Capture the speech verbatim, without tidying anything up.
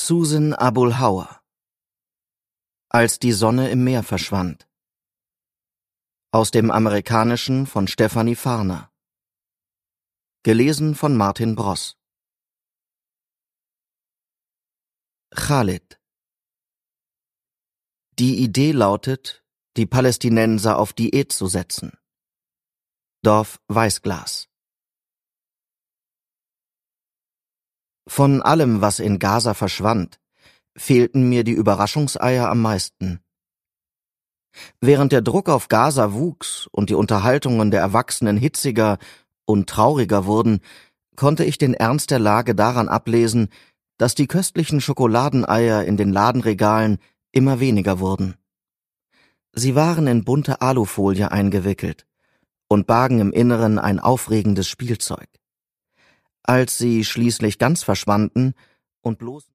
Susan Abul Hawa. Als die Sonne im Meer verschwand. Aus dem Amerikanischen von Stefanie Farner. Gelesen von Martin Bross. Khalid. Die Idee lautet, die Palästinenser auf Diät zu setzen. Dorf Weißglas. Von allem, was in Gaza verschwand, fehlten mir die Überraschungseier am meisten. Während der Druck auf Gaza wuchs und die Unterhaltungen der Erwachsenen hitziger und trauriger wurden, konnte ich den Ernst der Lage daran ablesen, dass die köstlichen Schokoladeneier in den Ladenregalen immer weniger wurden. Sie waren in bunte Alufolie eingewickelt und bargen im Inneren ein aufregendes Spielzeug. Als sie schließlich ganz verschwanden und bloß